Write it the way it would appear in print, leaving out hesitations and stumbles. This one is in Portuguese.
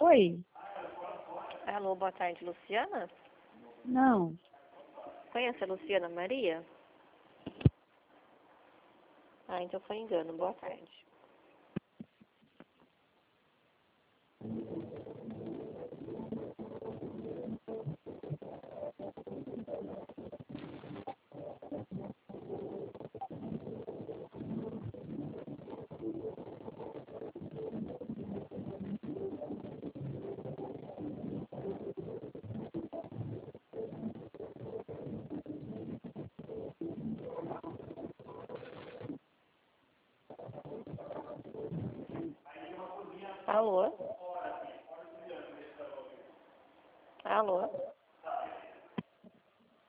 Oi? Alô, boa tarde, Luciana? Não. Conhece a Luciana Maria? Ah, então foi engano. Boa tarde. Alô? Alô?